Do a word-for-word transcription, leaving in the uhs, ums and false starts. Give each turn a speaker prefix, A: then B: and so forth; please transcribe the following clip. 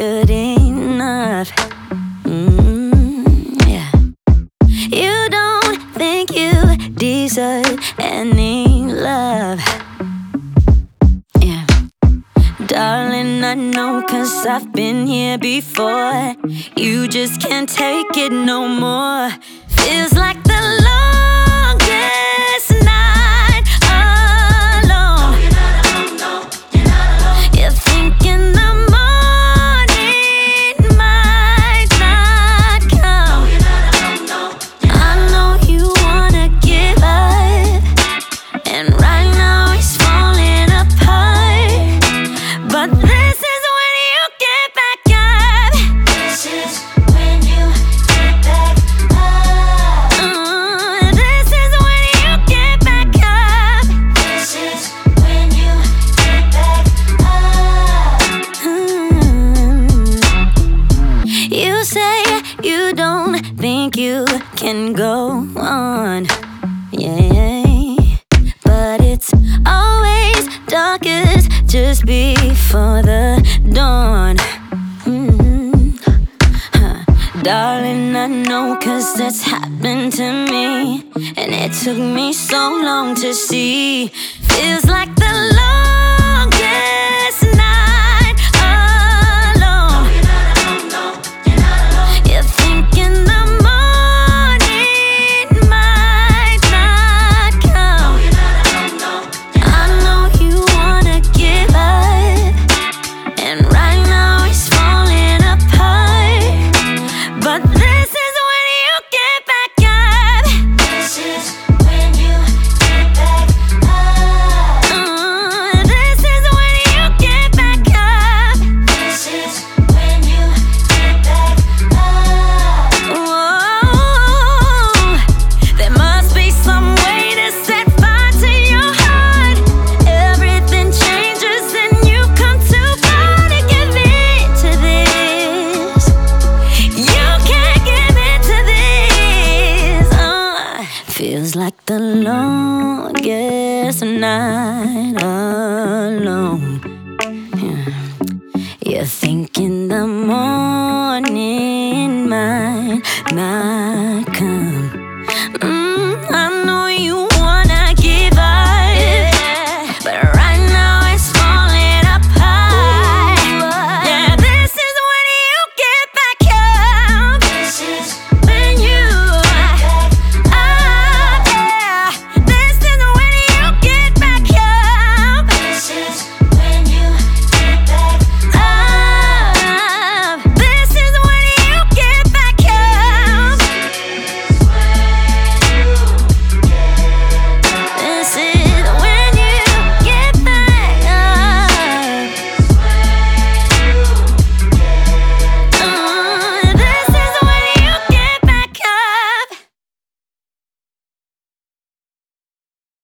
A: good enough. Mm, yeah. You don't think you deserve any love. Yeah. Darling, I know, 'cause I've been here before. You just can't take it no more. Feels like the longest night alone. No, you're not alone, no, you're not alone. You're thinking the morning might not come. No, you're not alone, no, you're not alone. I know you wanna give up, and right now it's falling apart. But this is when you get back up. This is when you get back up. Uh, this is when you get back up. This is when you get back up. Mm. You say you don't think you can go on, yeah, but it's always darkest just before the dawn. Mm-hmm. Huh. Darling, I know, 'cause that's happened to me, and it took me so long to see. Feels like the longest night alone. No, you're not alone, no, you're not alone. You're thinking the morning might not come. No, you're not alone, no, you're not alone. I know you wanna give up, and right now it's falling apart. But this is when you get back up. This is when you get back up. Uh, this is when you get back up. This is when you get back up. Whoa, there must be some way to set fire to your heart. Everything changes and you come too far to give in to this. You can't give in to this. Uh, feels like the longest night alone. Yeah. You're thinking the morning might not